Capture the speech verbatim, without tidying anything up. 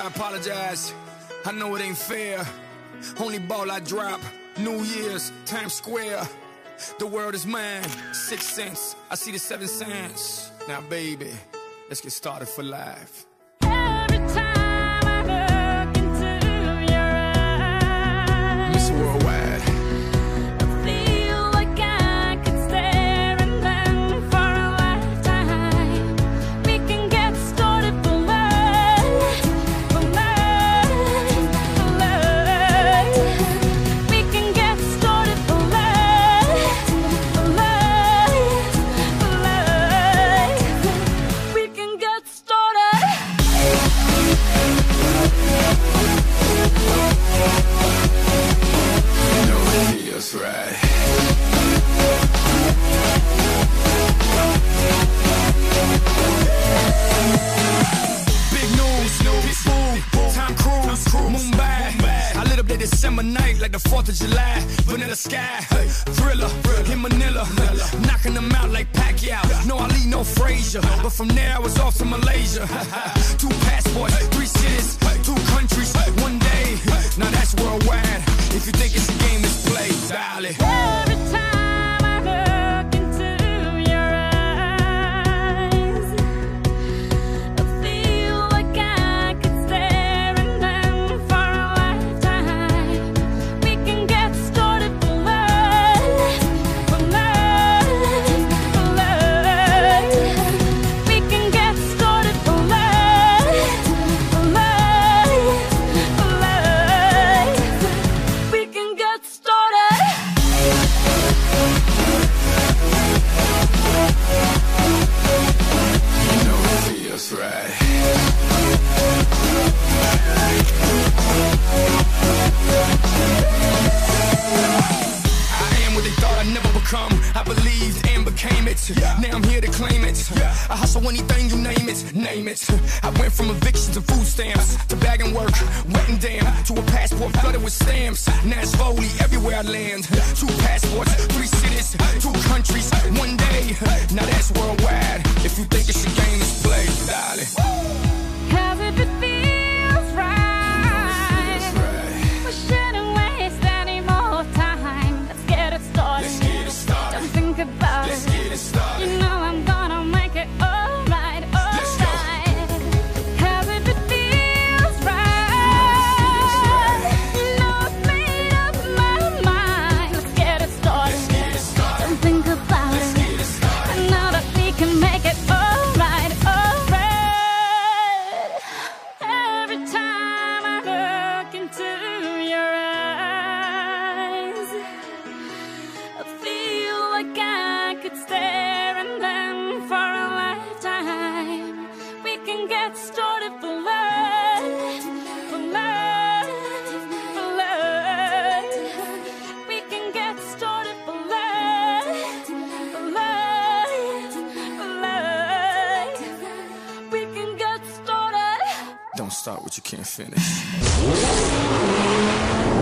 I apologize. I know it ain't fair. Only ball I drop, New Year's, Times Square. The world is mine, six cents. I see the seven cents. Now, baby, let's get started for life. Every time I look into your eyes, Miss Worldwide. I feel like I could stare and then for a lifetime we can get started for love, for love, for love. We can get started for love, for love, for love. We can get started. You know it feels right. Big news, Pitbull, Tom Cruise, Mumbai. I lit up that December night like the fourth of July. Vanilla Sky, Thriller, in Manila. Knocking them out like Pacquiao. No Ali, no Frazier. But from there I was off to Malaysia. Two passports, three cities, two countries, one day. Now that's worldwide. If you think it's a game, it's play, darling. Every time I look into your eyes, I feel like I could stare and then for a lifetime we can get started for love, for love, for love. We can get started for love, for love, for love. We can get started. You know it feels right. I am what they thought I'd never become. I believed and became it. Now I'm here to claim it. I hustle anything, you name it, name it. I went from evictions to food stamps to bagging work, wet and damn, to a passport flooded with stamps. Now it's Foley everywhere I land. Two passports, three cities, two countries, one day. Now that's worldwide. If you think it's a game, it's play, darling. Cause if it feels right, we shouldn't waste any more time. Let's get it started. Let's get it started. Don't think about Let's it. get it started. You know I'm gonna make it alright, Let's go. alright. Cause if it feels right, you know I've made up my mind. Let's get it started. Let's get it started. Don't think about Let's it. get it started. I know that we can make it alright, alright. Every time I look into your eyes, I feel like I could stare and then for a lifetime we can get started for love, for love, for love. We can get started for love, for love, for love. We can get started. Don't start what you can't finish.